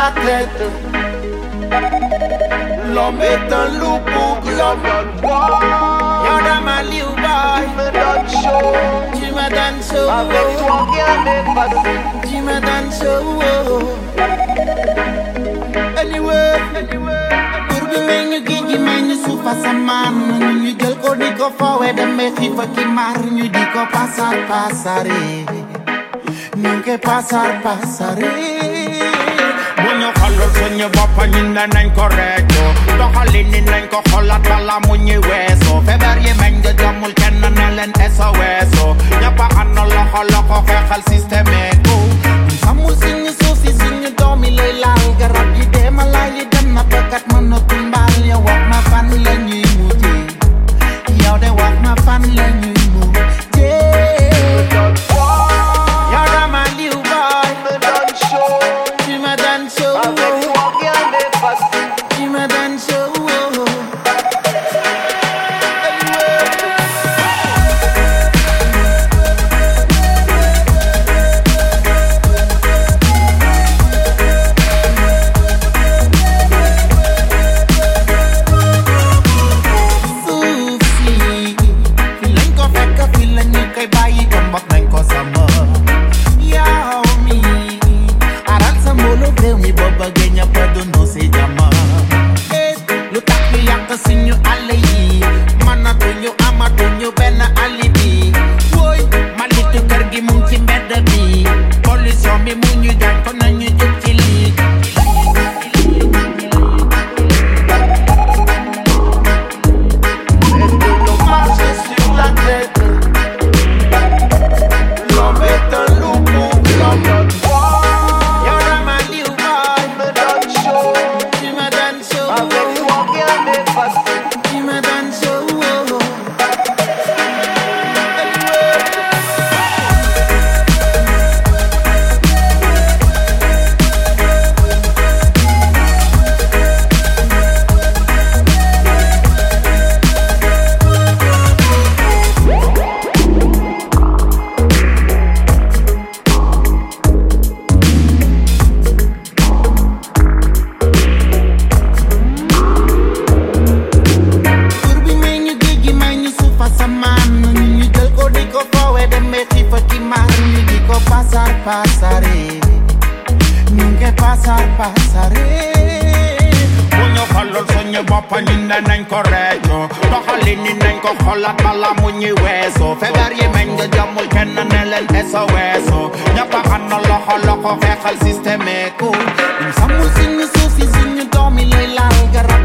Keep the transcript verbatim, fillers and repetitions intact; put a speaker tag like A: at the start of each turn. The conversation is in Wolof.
A: la tête. L'homme est un loup pour l'homme. Yo dama liu boy, tu me donnes chaud. Avec toi rien n'est facile. Tu me donnes chaud. Anyway, pour bi may ñu géej gi may ñu suuf asamaan ñu jël ko di ko foowe demee xiif ak i mar ñu di ko pasar pasare ñu ngi pasar pasare.
B: bu ñu xoolul suñu bopp ñun danañ ko réccu doxalin ni nañ ko xoolaat bala mu ñuy weesoo feebar yi meñ nga jàmmul kenn ne leen S O S ñëpp a ànd loxo loxo xeexal système ko
A: samul suñu suuf si suñu doom yi lay laal garab yi dee mala yi dem na bakkat mënatul mbaal yow wax ma fan la ñuy mujjee yow de wax ma fan la ñuy mujjee. Yow dama liw boy, tu me donnes chaud. Avec toi rien n'est facile. Tu me donnes chaud. Xeexal système ko samul suñu suuf si suñu doom yi lay laal garab